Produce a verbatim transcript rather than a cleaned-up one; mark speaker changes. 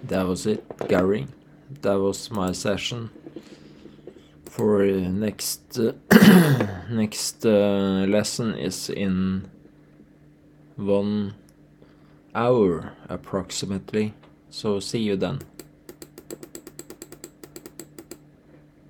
Speaker 1: that was it, Gary. That was my session. For uh, next uh, next uh, lesson is in one hour approximately. So see you then.